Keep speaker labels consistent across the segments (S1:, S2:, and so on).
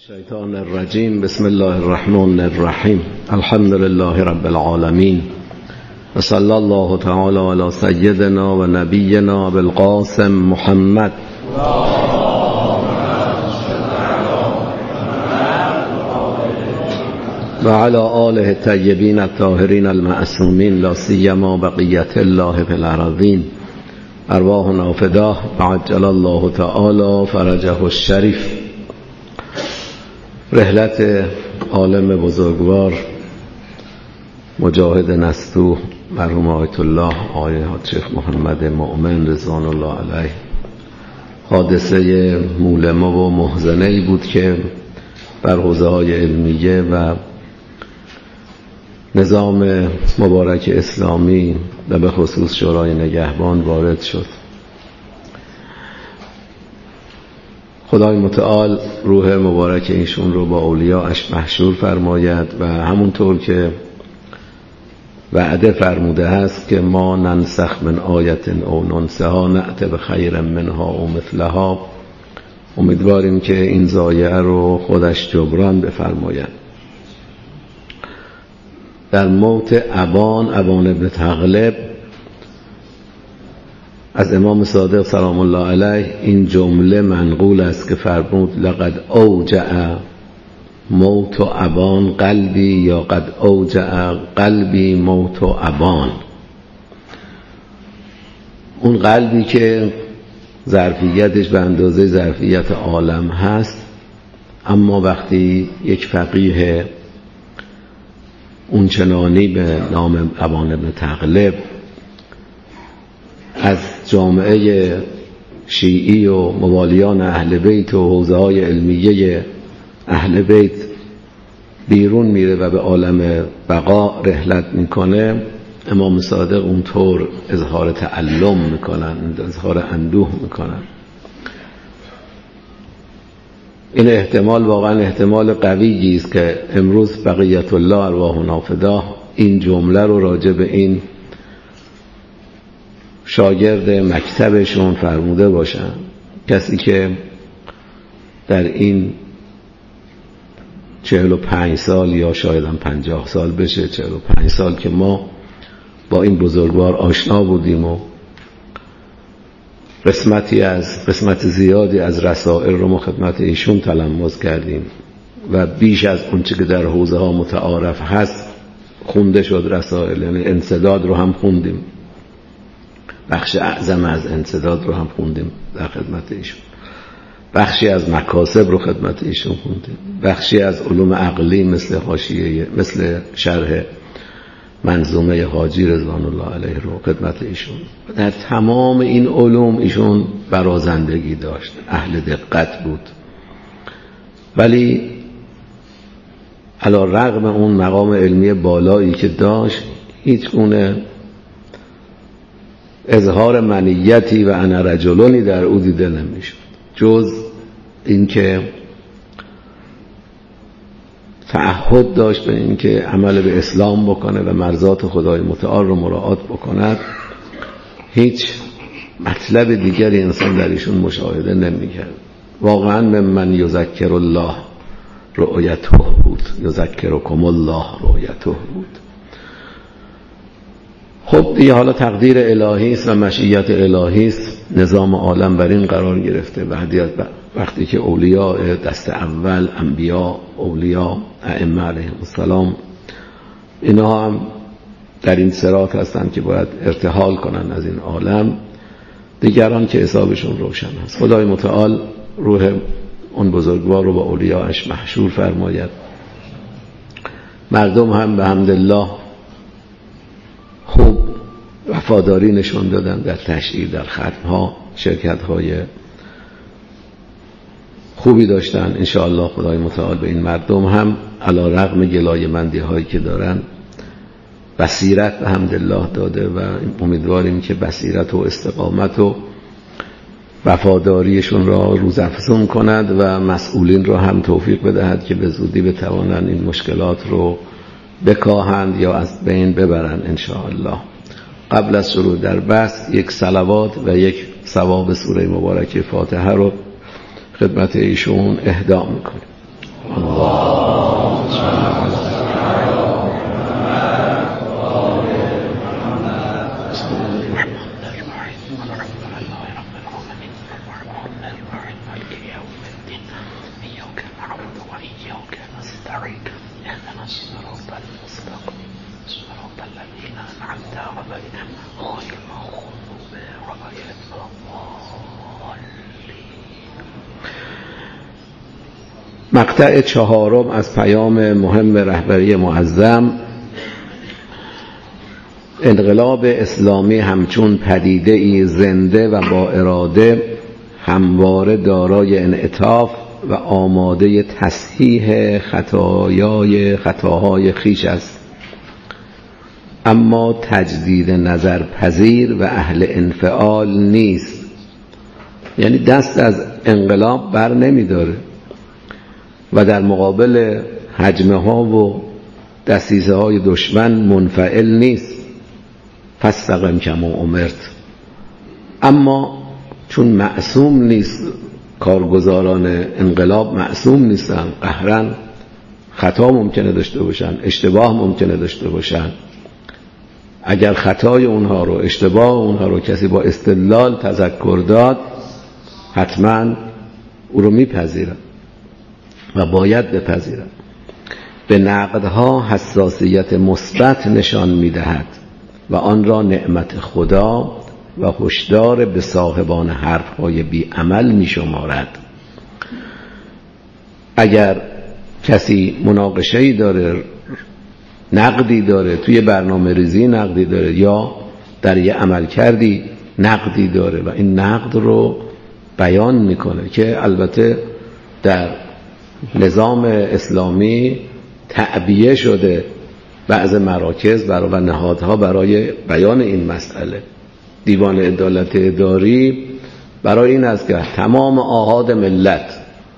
S1: الشیطان الرجیم. بسم الله الرحمن الرحیم. الحمد لله رب العالمین و صلی الله تعالی علی سیدنا و نبینا بالقاسم محمد و علی آله الطیبین الطاهرین المعصومین لا سیما بقیت الله فی الارضین. ارواحنا فداه و عجل الله تعالی فرجه الشریف. رحلت عالم بزرگوار مجاهد نستو مرحوم آیت الله آقای شیخ محمد مؤمن رضوان الله علیه، حادثه مولمه و محزنه‌ای بود که بر حوزه‌های علمیه و نظام مبارک اسلامی و به خصوص شورای نگهبان وارد شد. خدای متعال روح مبارک ایشون رو با اولیاءش محشور فرماید و همونطور که وعده فرموده هست که ما ننسخ من آیت او ننسها نأت بخیر منها او مثلها، امیدواریم که این ضایعه رو خودش جبران بفرماید. در موت ابان ابن تغلب از امام صادق سلام الله علیه این جمله منقول است که فرمود لقد اوجع موت ابان قلبی یا قد اوجع قلبی موت ابان. اون قلبی که ظرفیتش به اندازه ظرفیت عالم هست، اما وقتی یک فقیه اون چنانی به نام ابان ابن تغلب از جامعه شیعی و موالیان اهل بیت و حوزه‌های علمیه اهل بیت بیرون میره و به عالم بقا رحلت میکنه، امام صادق اونطور اظهار تعلم میکنن، اظهار اندوه میکنن. این احتمال واقعا احتمال قویی است که امروز بقیت الله ارواحنا فداه این جمله رو راجع به این شاگرد مکتبشون فرموده باشن، کسی که در این 45 سال یا شاید هم 50 سال بشه، 45 سال که ما با این بزرگوار آشنا بودیم و قسمت زیادی از رسائل رو ما خدمت ایشون تلمس کردیم و بیش از اون چه که در حوزه ها متعارف هست خونده شد رسائل، یعنی انسداد رو هم خوندیم، بخش اعظم از انسداد رو هم خوندیم در خدمت ایشون، بخشی از مکاسب رو خدمت ایشون خوندیم، بخشی از علوم عقلی مثل حاشیه مثل شرح منظومه حاجی رضوان الله علیه رو خدمت ایشون. در تمام این علوم ایشون برازندگی داشت، اهل دقت بود، ولی علی رغم اون مقام علمی بالایی که داشت هیچ گونه اظهار منیتی و انا رجلونی در او دیده نمیشد، جز اینکه تعهد داشت به اینکه عمل به اسلام بکنه و مرضات خدای متعال رو مراعات بکند. هیچ مطلب دیگری انسان در ایشون مشاهده نمیکرد. واقعا من یذکر الله رؤیته بود، یذکرکم الله رؤیته بود. خب دیگه حالا تقدیر الهی است و مشیت الهی است، نظام عالم بر این قرار گرفته. وقتی که اولیاء دست اول، انبیا، اولیاء، ائمه علیهم السلام، اینا هم در این صراط هستن که باید ارتحال کنن از این عالم، دیگران که حسابشون روشن است. خدای متعال روح اون بزرگوار رو با اولیاءش محشور فرماید. مردم هم به حمدالله خوب وفاداری نشون دادن در تشییع، در ختم‌ها شرکت‌های خوبی داشتن. انشاءالله خدای متعال به این مردم هم علی رغم گلایه مندی هایی که دارن بصیرت به حمدالله داده و امیدواریم که بصیرت و استقامت و وفاداریشون را روزافزون کند و مسئولین را هم توفیق بدهد که به زودی بتوانند این مشکلات رو بکاهند یا از بین ببرند انشاءالله. قبل از شروع در بحث یک صلوات و یک ثواب سوره مبارکه فاتحه رو خدمت ایشون اهدا میکنیم. الصراط المستقيم صراط الذين أنعمت عليهم غير المغضوب عليهم ولا الضالين. مقطع چهارم از پیام مهم رهبری معظم: انقلاب اسلامی همچون پدیده‌ای زنده و با اراده همواره دارای انعطاف و آماده تصحیح خطاهای خویش است، اما تجدید نظر پذیر و اهل انفعال نیست. یعنی دست از انقلاب بر نمی‌داره و در مقابل هجمه ها و دسیسه های دشمن منفعل نیست. فاستقم کما امرت. اما چون معصوم نیست، کارگزاران انقلاب معصوم نیستن، قهرن خطا ممکنه داشته باشن، اشتباه ممکنه داشته باشن. اگر خطای اونها رو، اشتباه اونها رو کسی با استدلال تذکر داد، حتما او رو میپذیرن و باید بپذیرن. به نقدها حساسیت مثبت نشان میدهد و آن را نعمت خدا و هشدار به صاحبان حرفهای بی عمل می شمارد. اگر کسی مناقشه‌ای داره، نقدی داره، توی برنامه ریزی نقدی داره یا در یه عمل کردی نقدی داره و این نقد رو بیان میکنه که البته در نظام اسلامی تعبیه شده بعض مراکز و نهادها برای بیان این مسئله. دیوان عدالت اداری برای این است که تمام آحاد ملت،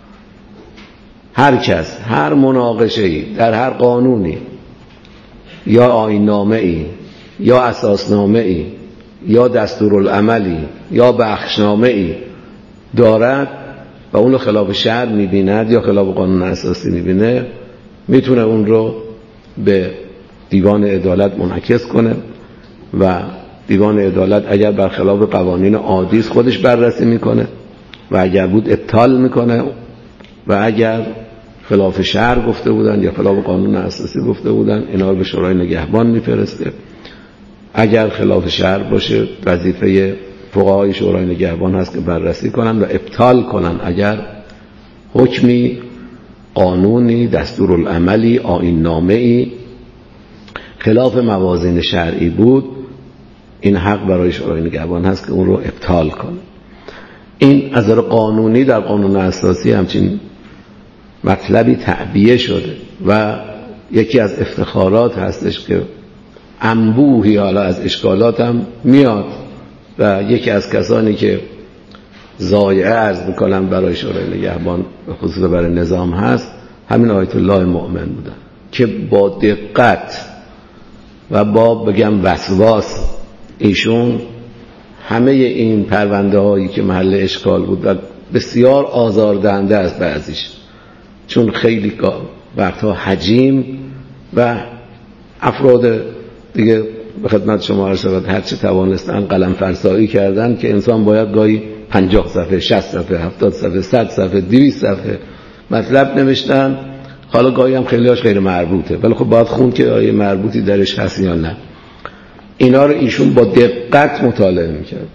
S1: هر کس، هر مناقشه‌ای در هر قانونی یا آیین‌نامه‌ای یا اساسنامه‌ای یا دستورالعملی یا بخشنامه‌ای دارد و اون رو خلاف شرع می‌بیند یا خلاف قانون اساسی می‌بینه، میتونه اون رو به دیوان عدالت منعکس کنه و دیوان عدالت اگر برخلاف قوانین عادی خودش بررسی میکنه و اگر بود ابطال میکنه و اگر خلاف شرع گفته بودن یا خلاف قانون اساسی گفته بودن اینا رو به شورای نگهبان میفرسته. اگر خلاف شرع باشه وظیفه فقهای شورای نگهبان هست که بررسی کنن و ابطال کنن. اگر حکمی، قانونی، دستورالعملی، آیین‌نامه‌ای خلاف موازین شرعی بود، این حق برای شورای نگهبان هست که اون رو ابطال کنه. این از نظر قانونی در قانون اساسی همچین مطلبی تعبیه شده و یکی از افتخارات هستش که انبوهی حالا از اشکالات هم میاد و یکی از کسانی که ضایعه عرض میکنم برای شورای نگهبان به خصوص برای نظام هست همین آیت الله مؤمن بودن که با دقت و با بگم وسواس ایشون همه این پرونده هایی که محل اشکال بود و بسیار آزاردهنده است بعضیش، چون خیلی وقتها حجیم و افراد دیگه به خدمت شما عرض شود هرچه توانستن قلم فرسایی کردن که انسان باید گاهی 50 صفحه 60 صفحه 70 صفحه 100 صفحه 200 صفحه مطلب نوشتن. حالا گاهی هم خیلی هاش غیر مربوطه ولی خب باید خون که آیه مربوطی درش هست یا نه. اینا رو ایشون با دقت مطالعه میکرد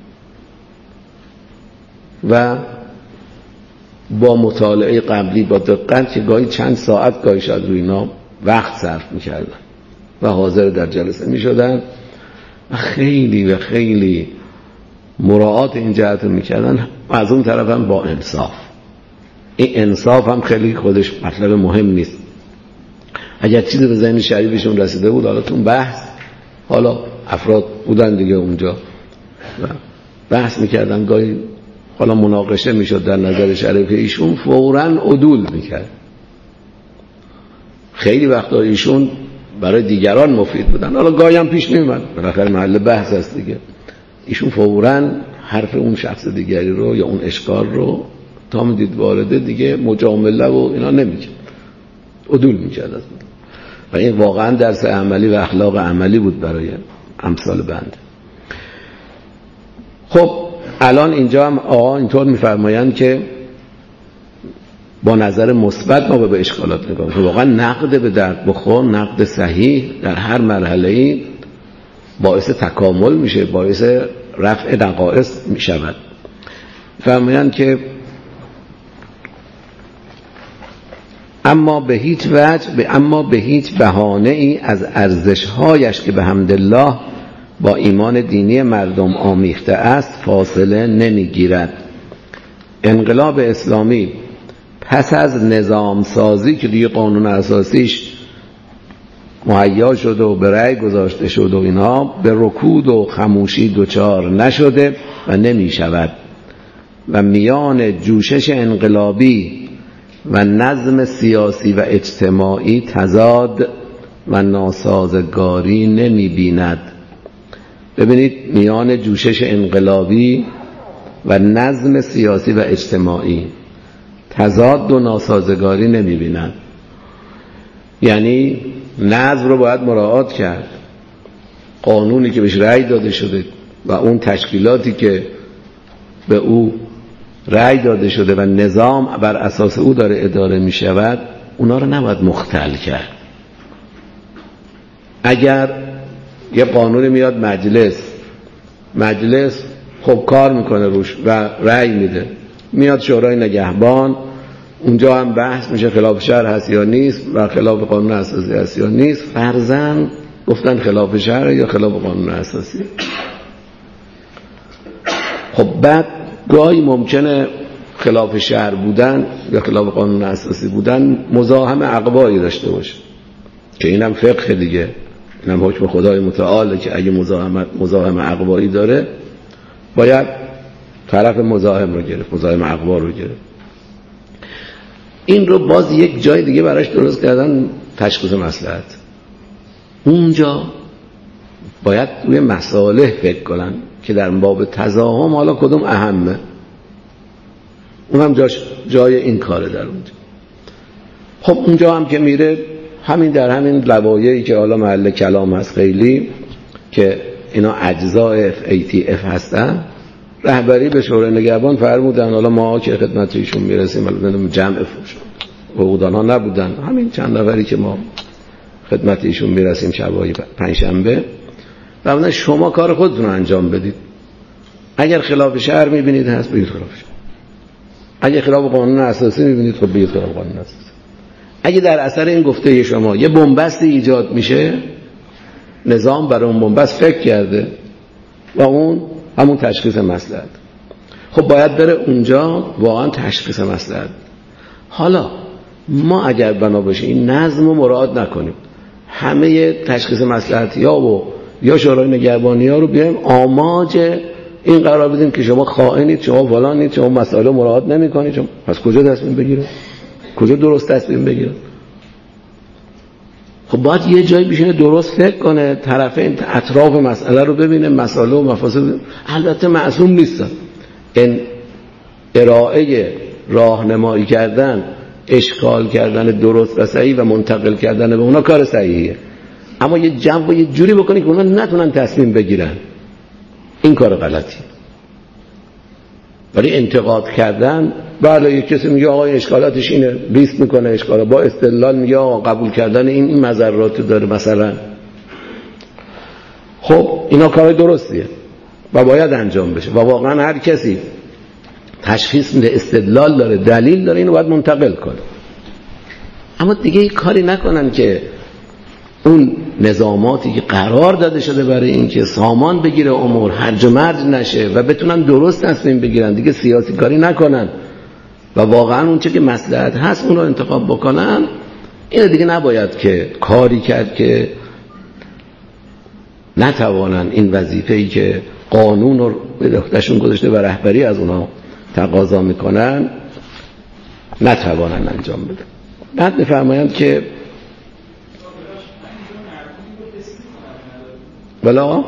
S1: و با مطالعه قبلی با دقت که گاهی چند ساعت گاهی شاید روی اینا وقت صرف میکردن و حاضر در جلسه میشدن و خیلی مراعات این جهت رو میکردن. از اون طرف هم با انصاف. این انصاف هم خیلی خودش مطلب مهم نیست. اگر چیزی به ذهن شریفشون رسیده بود حالا تو بحث، حالا افراد بودن دیگه اونجا و بحث میکردن، گاهی حالا مناقشه میشد در نظر شریف ایشون فوراً عدول میکرد. خیلی وقتا ایشون برای دیگران مفید بودن، حالا گاهی هم پیش میومد بالاخره محل بحث است دیگه، ایشون فوراً حرف اون شخص دیگری رو یا اون اشکال رو تا میدید وارده دیگه مجامله و اینا نمیکرد، عدول میکرد از من. و این واقعا درس عملی و اخلاق عملی بود برای امثال بنده. خب الان اینجا هم آقا اینطور میفرمایند که با نظر مثبت ما به اشکالات نگاه کنیم. واقعا نقد به درد بخور، نقد صحیح در هر مرحله‌ای باعث تکامل میشه، باعث رفع نقائص میشود. فرمایند که اما به هیچ بهانه ای از ارزش‌هایش که به حمدالله با ایمان دینی مردم آمیخته است فاصله نمیگیرد. انقلاب اسلامی پس از نظام سازی که دیگه قانون اساسیش مهیا شد و به رأی گذاشته شد و اینها، به رکود و خموشی دچار نشده و نمی شود و میان جوشش انقلابی و نظم سیاسی و اجتماعی تضاد و ناسازگاری نمی بیند. ببینید، میان جوشش انقلابی و نظم سیاسی و اجتماعی تضاد و ناسازگاری نمی بیند. یعنی نظم رو باید مراعات کرد، قانونی که بهش رأی داده شده و اون تشکیلاتی که به او رأی داده شده و نظام بر اساس او داره اداره می شود، اونا رو نباید مختل کرد. اگر یه قانون میاد مجلس خب کار میکنه روش و رأی میده، میاد شورای نگهبان، اونجا هم بحث میشه خلاف شرع هست یا نیست و خلاف قانون اساسی هست یا نیست. فرضاً گفتن خلاف شرع یا خلاف قانون اساسی. خب بعد گاهی ممکنه خلاف شرع بودن یا خلاف قانون اساسی بودن مزاحم عقبایی داشته باشه که اینم فقه دیگه، اینم حکم خدای متعاله که اگه مزاحم عقبایی داره باید طرف مزاحم رو گرفت، مزاحم عقبا رو گرفت. این رو باز یک جای دیگه براش درست کردن، تشخیص مصلحت. اونجا باید روی مصالح فکر کنن که در باب تزاحم حالا کدوم اهمه، اونم جای این کاره در اونجا. خب اونجا هم که میره همین در همین لوایحی که حالا محل کلام هست خیلی، که اینا اجزای FATF هستن، رهبری به شورای نگهبان فرمودن حالا ما که خدمت ایشون میرسیم جمع عقودان ها نبودن، همین چند نفری که ما خدمت ایشون میرسیم شبای پنجشنبه، فرمودن شما کار خودتون رو انجام بدید، اگر خلاف شرع میبینید هست بگید خلاف شرع، اگر خلاف قانون اساسی میبینید خب بگید خلاف قانون اساسی. اگه در اثر این گفته شما یه بنبستی ایجاد میشه، نظام برای اون بنبست فکر کرده و اون همون تشخیص مصلحت، خب باید بره اونجا واقعا تشخیص مصلحت. حالا ما اگر بنا باشه این نظم رو مراعات نکنیم، همه تشخیص مصلحتی ها و یا شورای نگهبانی ها رو بیایم آماج این قرار بدیم که شما خائنید، شما فلانید، شما مسائل مراعات نمی کنید، پس کجا تصمیم بگیره؟ کجا درست تصمیم بگیره؟ خب باید یه جایی بشینه درست فکر کنه، طرفین اطراف مسئله رو ببینه، مسائل و مفاسد. البته معصوم نیستن، این ارائه راهنمایی کردن، اشکال کردن درست و صحیح و منتقل کردن به اونا کار صحیحیه، اما یه جو یه جوری بکنی که اونا نتونن تصمیم بگیرن، این کار غلطی. ولی انتقاد کردن، بله یک کسی میگه آقا اشکالاتش اینه، لیست میکنه اشکالا، با استدلال میگه آقا قبول کردن این مضرات داره مثلا، خب اینا کار درستیه و باید انجام بشه و واقعا هر کسی تشخیص میده استدلال داره، دلیل داره، اینو باید منتقل کنه. اما دیگه کاری نکنن که اون نظاماتی که قرار داده شده برای اینکه سامان بگیره امور، هرج و مرج نشه و بتونن درست تصمیم بگیرن، دیگه سیاسی کاری نکنن و واقعا اون چه که مصلحت هست اون رو انتخاب بکنن. این دیگه نباید که کاری کرد که نتوانن این وظیفه‌ای که قانون رو به عهدهشون گذاشته و رهبری از اونها تقاضا میکنن نتوانن انجام بدن. بعد میفرمایند که بلا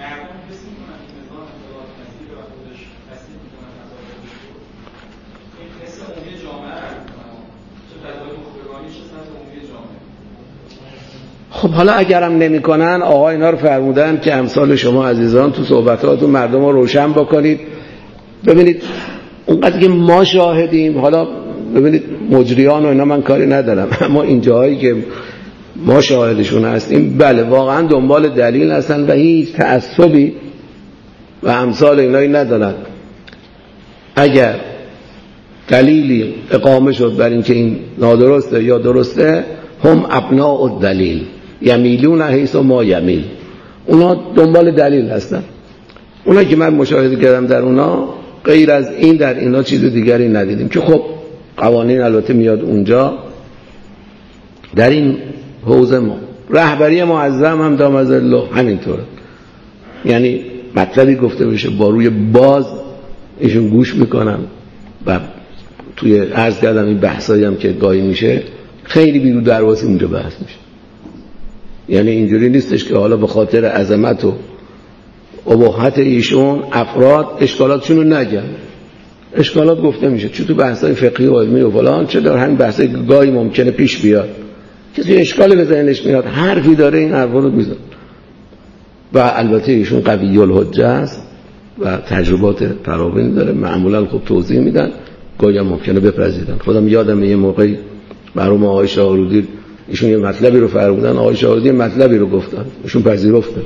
S1: خب حالا اگرم نمی کنن، آقا اینا رو فرمودن که امثال شما عزیزان تو صحبتاتون مردم رو روشن بکنید. ببینید اونقدر که ما شاهدیم، حالا ببینید مجریان و اینا من کاری ندارم، اما این جاهایی که ما شاهدشون هستیم بله واقعا دنبال دلیل هستن و هیچ تعصبی و امثال اینایی ندارن. اگر دلیلی اقامه شد بر این که این نادرسته یا درسته، هم ابناء الدلیل یمیلون حیث ما یمیل، اونا دنبال دلیل هستن. اونا که من مشاهده کردم در اونا غیر از این در اینا چیز دیگری ندیدیم که خب قوانین البته میاد اونجا. در این حوزه ما رهبری معظم هم دام از الله همینطوره، یعنی مطلبی گفته بشه با روی باز ایشون گوش میکنن و توی عرض کردم این بحثایی هم که گاهی میشه خیلی بیرو درواسی اونجا بحث میشه. یعنی اینجوری نیستش که حالا به خاطر عظمت و اباحت ایشون افراد اشکالاتشون رو نگن. اشکالات گفته میشه چه تو بحثای فقهی و علمی و فلان، چه در همین بحثای گاهی ممکنه پیش بیاد کسی اشکال به ذهنش میاد حرفی داره این حرفا رو میزنه. و البته ایشون قوی الحجه است و تجربات فراوانی داره، معمولا خوب توضیح میدن، گاهی ممکنه بپذیرن. خودم یادم یه موقعی برام آقای شاهرودی ایشون یه مطلبی رو فرمودن، آقای شاهرودی مطلبی رو گفتن، ایشون پذیرفتن.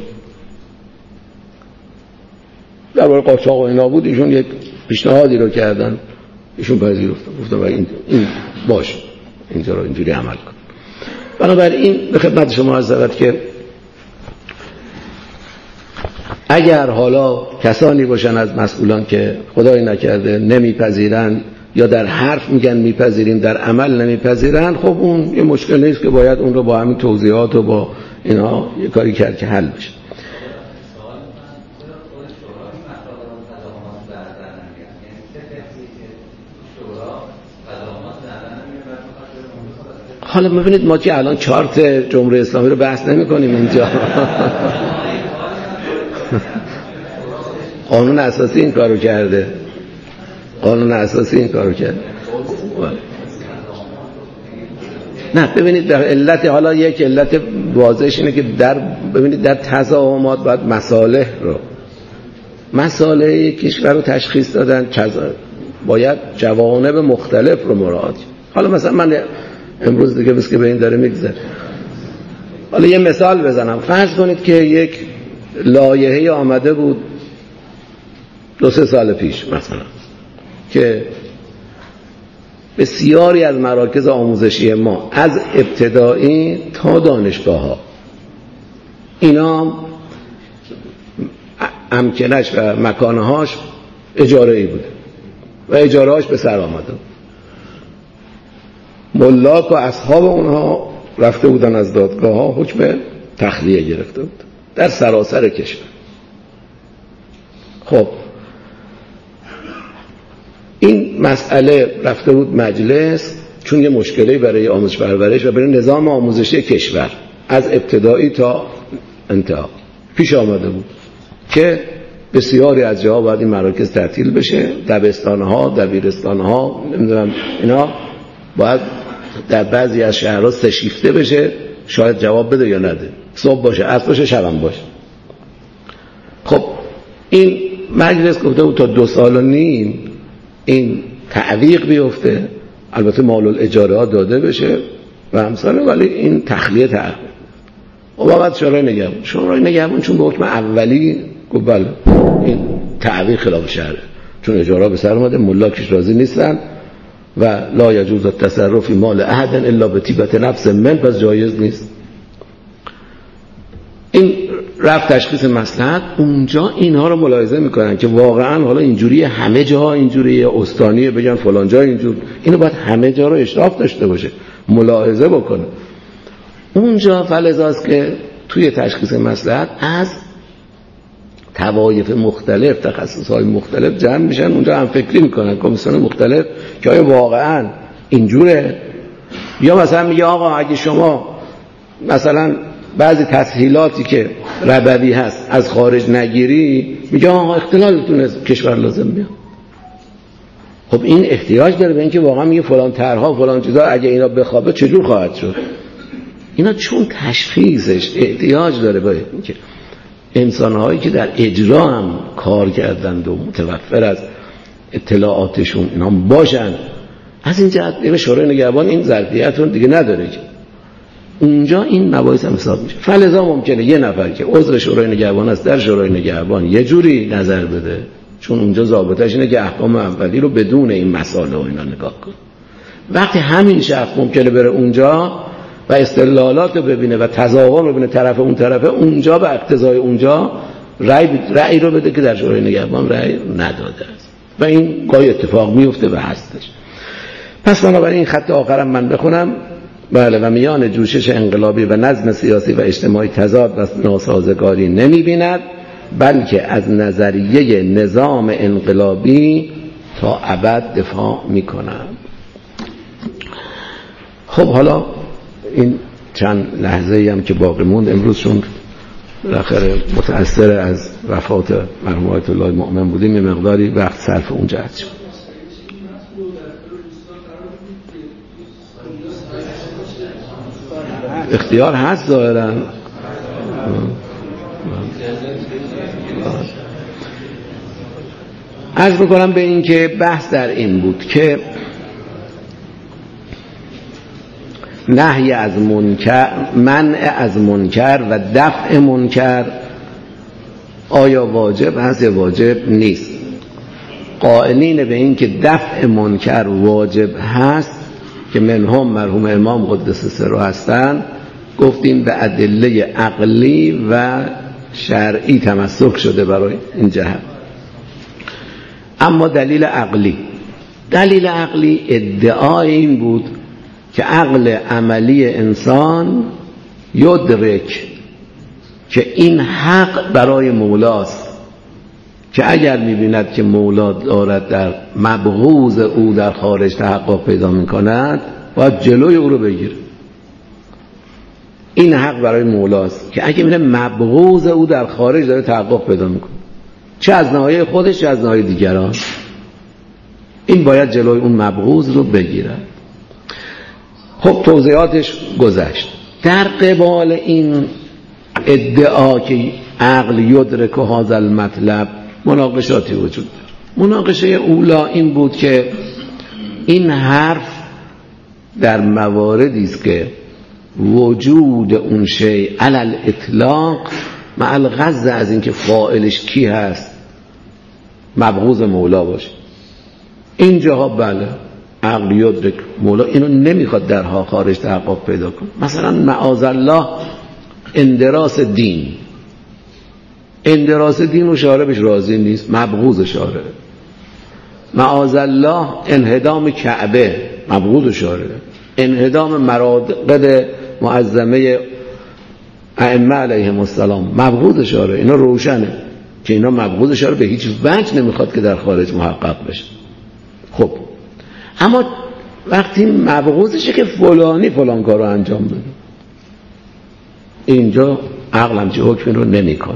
S1: درباره قاچاق و اینا بود، ایشون یک پیشنهادی رو کردن، ایشون پذیرفتن، گفتن این باشه اینجا رو اینجوری عمل کن. بنابراین به خدمت شما عرض شود که اگر حالا کسانی باشن از مسئولان که خدای نکرده نمیپذیرن یا در حرف میگن میپذیریم در عمل نمیپذیرن، خب اون یه مشکل نیست که باید اون رو با همین توضیحات و با اینا یه کاری کرد که حل بشه. حالا ببینید ما که الان چارت جمهوری اسلامی رو بحث نمی کنیم اینجا. قانون اساسی این کارو کرده، قانون اساسی این کارو کرده. نه ببینید در علت، حالا یک علت واضحش اینه که ببینید در تضامنات باید مسائل کشور رو تشخیص دادن، باید جوانب مختلف رو مراعات. حالا مثلا من امروز دیگه بس که به این داره میگذره، حالا یه مثال بزنم. فرض کنید که یک لایحه آمده بود 2-3 سال پیش مثلا که بسیاری از مراکز آموزشی ما از ابتدایی تا دانشگاه‌ها اینا امکنش و مکانهاش اجاره‌ای بوده و اجارهاش به سر آمده. ملاک و اصحاب اونها رفته بودن از دادگاه ها، حکم تخلیه گرفته بود در سراسر کشور. خب این مسئله رفته بود مجلس، چون یه مشکلی برای آموزش پرورش و برای نظام آموزشی کشور از ابتدایی تا انتها پیش آمده بود که بسیاری از جاها باید این مراکز تعطیل بشه، دبستان‌ها، دبیرستان‌ها، نمیدونم اینا باید در بعضی از شهرها 3 شیفته بشه، شاید جواب بده یا نده، صبح باشه، عصر باشه، شبم باشه. خب این مجلس گفته بود تا 2.5 سال این تعویق بیفته، البته مال الاجاره ها داده بشه و همسانه، ولی این تخلیه تعویق. و بعد شورای نگهبان چون به حکم اولی گفت بله این تعویق خلاف شرعه، چون اجاره به سر اومده، ملاکش راضی نیستن و لا یجوز التصرف فی مال احد الا بطیبة نفس من، پس جایز نیست. این رفت تشخیص مصلحت. اونجا اینها رو ملاحظه میکنن که واقعا حالا اینجوری همه جا اینجوری استانیه بگن فلان جا اینجور، اینو باید همه جا رو اشراف داشته باشه، ملاحظه بکنه. اونجا فلزاست که توی تشخیص مصلحت از توایف مختلف، تخصصهای مختلف جمع میشن، اونجا هم فکری میکنن، کمیسیون مختلف که آیا واقعا اینجوره، یا مثلا میگه آقا اگه شما مثلا بعضی تسهیلاتی که ربوی هست از خارج نگیری، میگه آقا اختلالتون از کشور لازم میاد. خب این احتیاج داره به اینکه واقعا میگه فلان طرحها فلان چیزا اگه اینا بخوابه چجور خواهد شد. اینا چون تشخیصش احتیاج داره به اینکه انسان‌هایی که در اجرا هم کار کردند و متوفر از اطلاعاتشون اینا باشن از این جهت شورای نگهبان این ظرفیت رو دیگه نداره که اونجا این مباحث هم حساب میشه. فلذا ممکنه یه نفر که عضو شورای نگهبان است در شورای نگهبان یه جوری نظر بده، چون اونجا ضابطش اینه که احکام اولی رو بدون این مسائل و اینا نگاه کن. وقتی همین شخص ممکنه بره اونجا و استدلالات رو ببینه و تظاهر رو ببینه طرف اون طرفه، اونجا به اقتضای اونجا رأی رو بده که در شورای نگهبان رأی نداده است و این گاهی اتفاق میفته و هستش. پس بنابراین این خط آخرم من بخونم. بله، و میان جوشش انقلابی و نظم سیاسی و اجتماعی تضاد و ناسازگاری نمی بیند، بلکه از نظریه نظام انقلابی تا ابد دفاع می کنند. خب حالا این چند لحظه هم که باقی موند، امروز چون بالاخره متأثر از وفات مرحوم آیت الله مؤمن بودیم یه مقداری وقت صرف اونجا شد. اختیار هست ظاهرا. عرض میکنم به این که بحث در این بود که نهی از منکر، منع از منکر و دفع منکر آیا واجب هست یا واجب نیست. قائلین به این که دفع منکر واجب هست که منهم مرحوم امام قدس سره هستند، گفتیم به ادله عقلی و شرعی تمسک شده برای این جهت. اما دلیل عقلی ادعای این بود که عقل عملی انسان یدرک که این حق برای مولاست، که اگر می‌بیند که مولا دارد در مبغوض او در خارج تحقق پیدا می‌کند باید جلوی او رو بگیره. این حق برای مولاست که اگه می‌بینه مبغوض او در خارج داره تحقق پیدا می‌کنه، چه از ناحیه خودش چه از ناحیه دیگران، این باید جلوی اون مبغوض رو بگیره. خب توضیحاتش گذشت. در قبال این ادعا که عقل یدرک هذا المطلب مناقشاتی وجود داره. مناقشه اولا این بود که این حرف در مواردی است که وجود اون شیء علی الاطلاق مع الغض از اینکه فاعلش کی هست مبغوض مولا باشه. اینجاها بله عقل یدرک مولا اینو نمیخواد درها خارج تحقق پیدا کنه. مثلا معاذالله اندراس دین و شارع بهش راضی نیست، مبغوض شارع. معاذالله انهدام کعبه، مبغوض شارع. انهدام مراتب معظمه ائمه علیهم السلام، مبغوض شارع. اینا روشنه که اینا مبغوض شارع به هیچ وجه نمیخواد که در خارج محقق بشه. خب اما وقتی مبغوضشه که فلانی فلان کارو انجام بده، اینجا عقل همچه حکمی رو نمیکنه.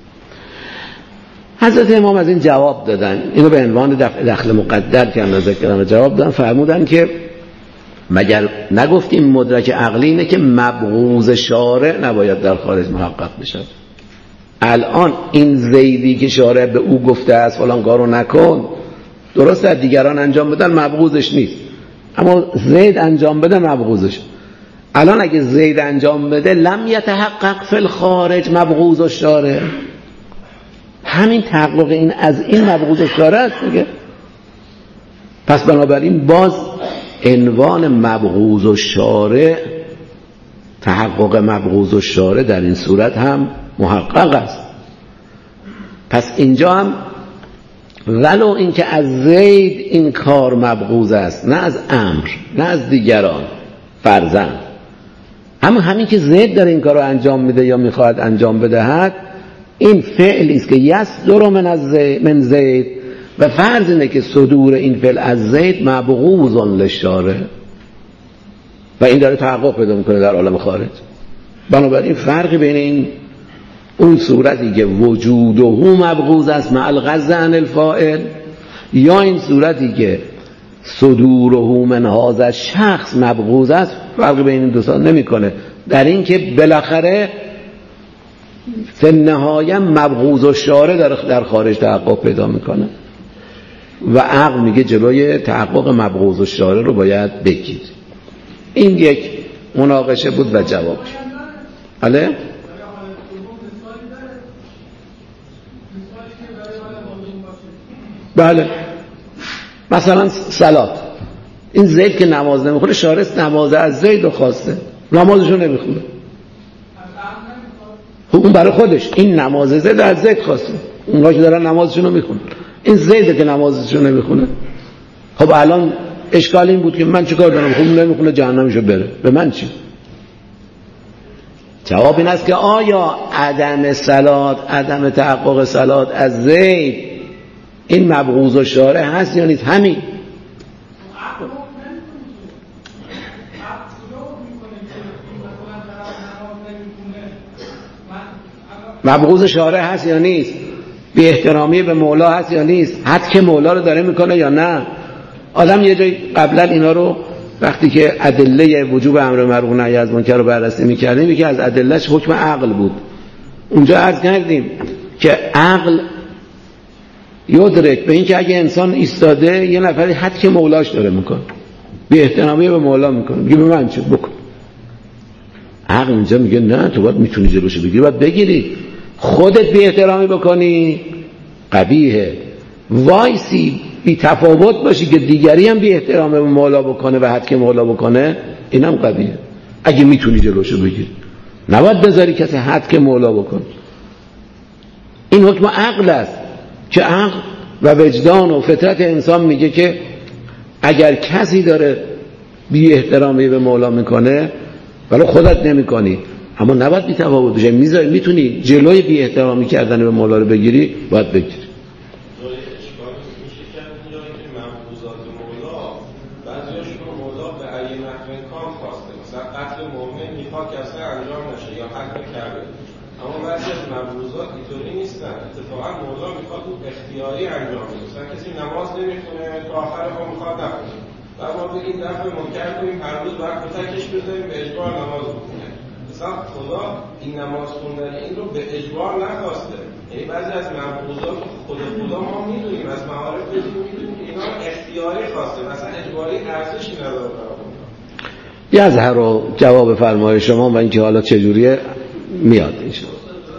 S1: حضرت امام از این جواب دادن، اینو به عنوان دخل مقدر که اندازه کردن جواب دادن. فرمودن که مگر نگفتیم مدرک عقلی اینه که مبغوض شارع نباید در خارج محقق بشه؟ الان این زیدی که شارع به او گفته است فلان کارو نکن، درست از دیگران انجام بدن مبغوضش نیست، اما زید انجام بده مبغوضش. الان اگه زید انجام بده لم یتحقق فی الخارج مبغوض الشارع، همین تحقق این از این مبغوض الشارع است دیگه. پس بنابراین باز عنوان مبغوض الشارع، تحقق مبغوض الشارع در این صورت هم محقق است. پس اینجا هم ولو اینکه از زید این کار مبغوض است، نه از عمرو نه از دیگران فرضاً، اما همین که زید در این کار رو انجام میده یا میخواهد انجام بدهد، این فعلی است که یصدر من زید و فرض اینه که صدور این فعل از زید مبغوض للشارع و این داره تحقق پیدا میکنه در عالم خارج. بنابراین فرقی بین این اون صورتی که وجوده مبغوض است مع الغض عن الفاعل یا این صورتی که صدوره من هذا شخص مبغوض است، فرقی بین این دو تا نمیکنه، در این که بالاخره فی النهایه مبغوض الشارع در خارج تحقق پیدا میکنه. و عقل میگه جلوی تحقق مبغوض الشارع رو باید بگیر. این یک مناقشه بود و جوابش. بله؟ بله. مثلا صلات، این زید که نماز نمیخونه، شارع نماز از زید رو خواسته، نمازشو نمیخونه. اون برای خودش این نماز زید از زید خواسته، اونها که دارن نمازشون رو میخونه، این زیده که نمازشون نمیخونه. خب الان اشکال این بود که من چیکار دارم؟ خب نمیخونه جهنمشو بره، به من چی؟ جواب این است که آیا عدم صلات، عدم تحقق صلات از زید این مبغوض الشارع هست یا نیست؟ همین. مبغوض شارع هست یا نیست؟ بی احترامی به مولا هست یا نیست؟ حد که مولا رو داره میکنه یا نه؟ آدم یه جایی قبلا اینا رو وقتی که ادله وجوب امر معروف و نهی از منکر رو بررسی میکردیم، یکی از ادلهش حکم عقل بود. اونجا عرض کردیم که عقل یدرک به این که اگه انسان ایستاده یه نفری حد که مولاش داره میکنه، بی احترامی به مولا میکنه، میگه به من چه بکن. عقل اینجا میگه نه، تو باید میتونی جلوشو بگیری، باید بگیری. خودت بی احترامی بکنی قبیحه، وایسی بی تفاوت باشی که دیگری هم بی احترامی به مولا بکنه و حد که مولا بکنه، اینم قبیحه. اگه میتونی جلوشو بگیری، نباید بذاری کسی حد که مولا بکنه. این حکم عقل است که عقل و وجدان و فطرت انسان میگه که اگر کسی داره بی احترامی به مولا میکنه ولی خودت نمیکنی، اما نباید بی تفاوت بشه. میتونی جلوی بی احترامی کردن به مولا رو بگیری، باید بگیری.
S2: اختیاری انجام میده. مثلا کسی نماز نمیخونه تا آخر پا میخواد نخونه، بعد ما بگیم دفع منکر کنیم، هر روز باید کتکش بزنیم به اجبار نماز بخونه. مثلا خدا این نماز خوندن این رو به اجبار نخواسته. یعنی بعضی از مبغوضات خود خدا ما میدونیم، از معارف میدونیم که اینا اختیاری خواسته، مثلا اجباری ارزشی نداره برامون.
S1: یه از هر رو جواب فرمای شما و اینکه حالا چجوریه میاد اینجا.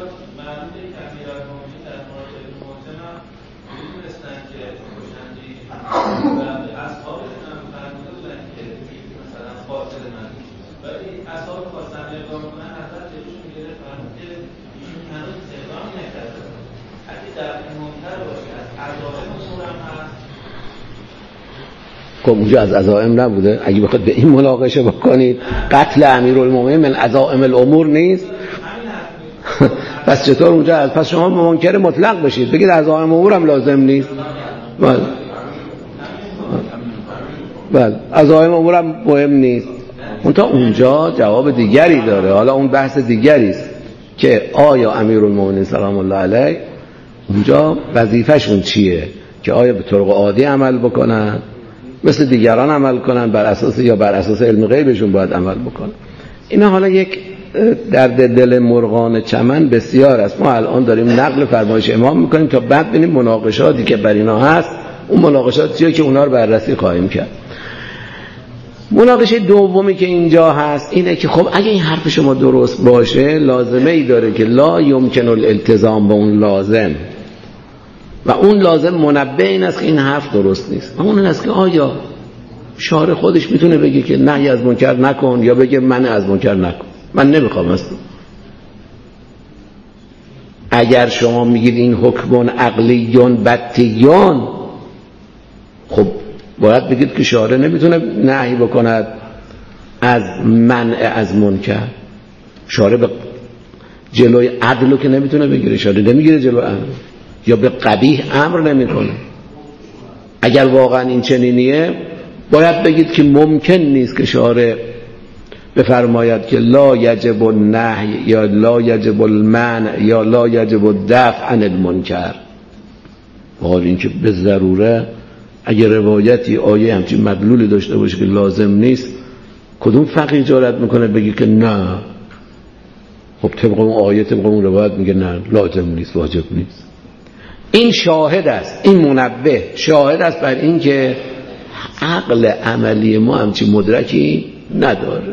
S1: خب اونجا از عزائم نبوده؟ اگه بخواد به این مناقشه بکنید قتل امیرالمومنین من عزائم الامور نیست؟ پس چطور اونجا از پس شما منکر مطلق بشید بگید عزائم الامور هم لازم نیست؟ بله عزائم الامور هم مهم نیست. اونجا جواب دیگری داره. حالا اون بحث دیگری است که آیا امیرالمومنین سلام الله علیه اونجا وظیفه‌شون چیه؟ که آیا به طرق عادی عمل بکنن، مثل دیگران عمل کنن، بر اساس یا بر اساس علم غیبشون باید عمل بکنن. اینا حالا یک درد دل مرغان چمن بسیار است. ما الان داریم نقل فرمایش امام میکنیم تا بعد ببینیم مناقشاتی که بر اینا هست، اون مناقشاتی که اونا رو بررسی خواهیم کرد. مناقشه دومی که اینجا هست اینه که خب اگه این حرف شما درست باشه، لازمه ای داره که لا یمکن الالتزام با اون لازم، و اون لازم منبه این است که این حرف درست نیست. اون این است که آیا شارع خودش میتونه بگه که نهی از منکر نکن، یا بگه من از منکر نکن، من نمیخوام اصلا. اگر شما میگید این حکم عقلیون بطیون، خب باید بگید که شارع نمیتونه نهی بکند از منع از منکر. شارع به جلوی عدل رو که نمیتونه بگیره، شارع نمیگیره جلوی امر، یا به قبیح امر نمیکنه. اگر واقعا این چنینیه باید بگید که ممکن نیست که شارع بفرماید که لا یجب النهی یا لا یجب المنع یا لا یجب الدفع عن المنکر. حال این که به ضروره اگر روایتی آیه همچین مدلولی داشته باشه که لازم نیست، کدوم فقیه جرأت میکنه بگی که نه؟ خب طبق اون آیه طبق اون روایت میگه نه لازم نیست، واجب نیست. این شاهد است، این منبه شاهد است بر این که عقل عملی ما همچین مدرکی نداره.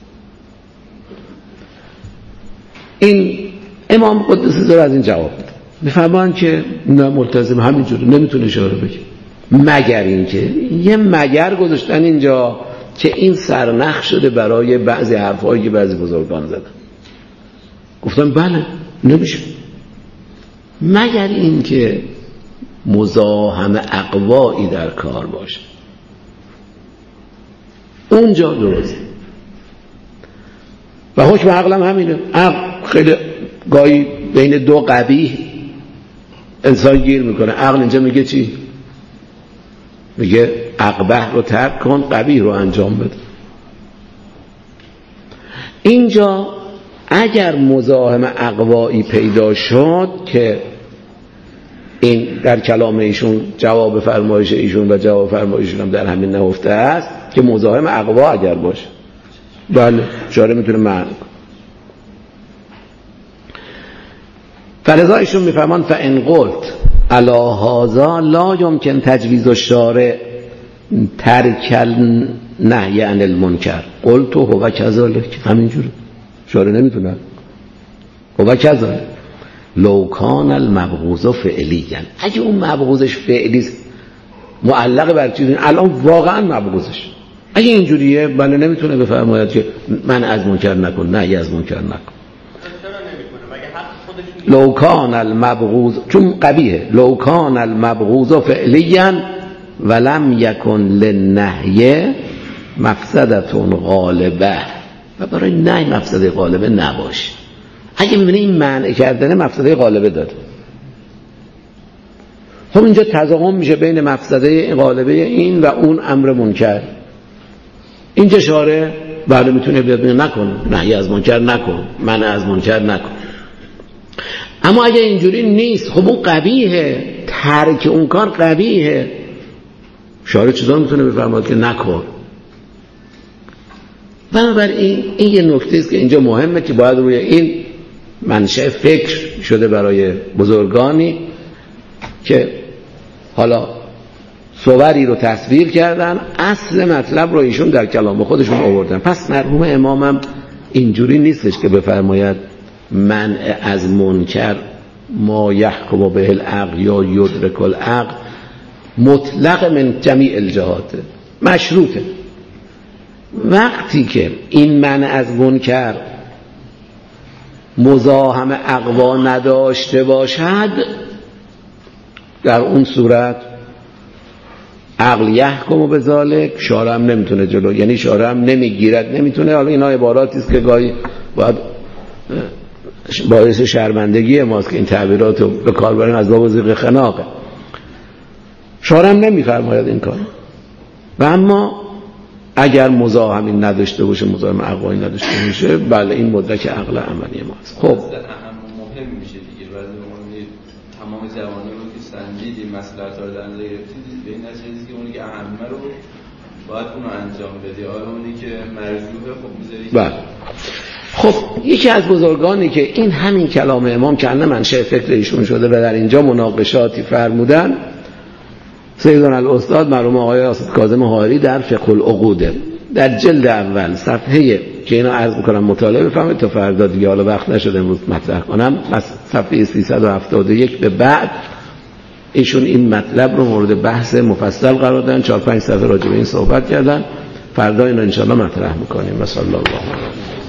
S1: این امام قدس سره از این جواب بده، میفهمان که نه ملتزم همینجوری نمیتونه اشاره بگه، مگر اینکه یه مگر گذاشتن اینجا که این سرنخ شده برای بعضی حرفایی که بعضی بزرگان زدن. گفتم بله نمیشه، مگر اینکه مزاحم اقوایی در کار باشه، اونجا درست. و حکم عقلم همینه. عقل خیلی گاهی بین دو قبیح انسان گیر میکنه. عقل اینجا میگه چی؟ میگه اقبح رو ترک کن، قبیح رو انجام بده. اینجا اگر مزاحم اقوایی پیدا شد که این در کلام ایشون جواب فرمایش ایشون و جواب فرمایشون هم در همین نهفته است که مزاحم اقوا اگر باشه، بله شارع میتونه معنی. فلذا ایشون میفهمان فان قلت علی هذا لا یمکن تجویز الشارع ترک النهی عن المنکر، قلت هو کذالک، همینجوره شارع نمیتونه. هو کذالک لو کان المبغوض فعلیا، اگه اون مبغوضش فعلی معلق بر چیزی، الان واقعا مبغوضش اگه اینجوریه بله نمیتونه بفرماید که من از منکر نکن، نه از منکر نکن. لو کان المبغوض، چون قبیحه، لو کان المبغوض فعلیا ولم یکن للنهی مفسدة غالبه، و برای نهی مفسده غالبه نباشه. اگه میبینه این منع کردن مفسده غالبه داره، خب اینجا تضاهم میشه بین مفسده غالبه این و اون امر منکر. اینجا شارع بله میتونه بیاد بگه نکن، نهی از منکر نکن، منع از منکر نکن. اما اگه اینجوری نیست، خب اون قبیحه، ترک اون کار قبیحه، شارع چطور میتونه بفرماید که نکن؟ بنابراین این یه نکته است که اینجا مهمه که باید روی این منشأ فکر شده برای بزرگانی که حالا صوری رو تصویر کردن، اصل مطلب رو ایشون در کلام خودشون آوردن. پس مرحوم امامم اینجوری نیستش که بفرماید منع از منکر ما یحکم به العقل یا یدرک العقل مطلق من جمیع الجهات، مشروطه. وقتی که این منع از منکر مزاحم اقوا نداشته باشد، در اون صورت عقل یحکم به ذالک، شارع هم نمیتونه جلو، یعنی شارع هم نمیگیرد، نمیتونه. حالا اینا عباراتی است که گاهی باید باعث شرمندگی ماست که این تعبیرات رو به کار بریم، از باب ذیق خناقه. شارع هم نمیفرماید این کار. و اما اگر مزاحمی نداشته باشه، مزاحم اقوایی نداشته باشه، بله این مدرک عقل عملی ماست. خب
S3: مهم میشه دیگه، بعد تمام جوانه رو که سنجیدی مصلحت رو در نظر گرفتید به این نتیجه که اونی که اهمه رو باید اونو انجام بدی، حالا اونی که مرجوحه خب میذاری.
S1: بله. خب یکی از بزرگانی که این همین کلام امام که منشأ فکر ایشون شده و در اینجا مناقشاتی فرمودن، سیدنا الاستاد مرحوم آقای اسد کاظم حائری در فقه العقود در جلد اول صفحه که اینا عرض میکنم مطالعه بفرمایید تا فردا دیگه، حالا وقت نشده امروز مطرح کنم، پس صفحه 371 به بعد ایشون این مطلب رو مورد بحث مفصل قرار دادن، 4-5 صفحه راجع به این صحبت کردن. فردا اینو ان شاء الله مطرح میکنیم. صلی الله علیه و